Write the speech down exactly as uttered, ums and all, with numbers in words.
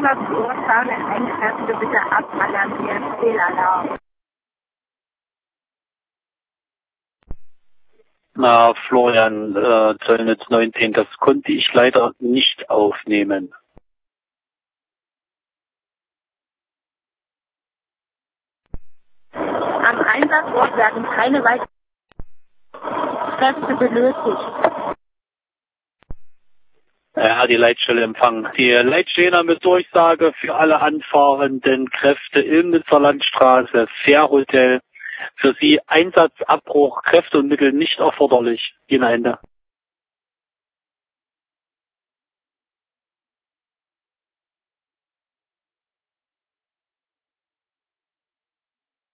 Einsatzort fahren Einkräfte bitte abalarmieren. Fehlalarm. Na, Florian, äh, Zollnetz neunzehn, das konnte ich leider nicht aufnehmen. Am Einsatzort werden keine weiteren Kräfte benötigt. Ja, die Leitstelle empfangen. Die Leitstelle Durchsage für alle anfahrenden Kräfte Illnitzer Landstraße, Fährhotel. Für Sie Einsatzabbruch, Kräfte und Mittel nicht erforderlich. Ihnen Ende.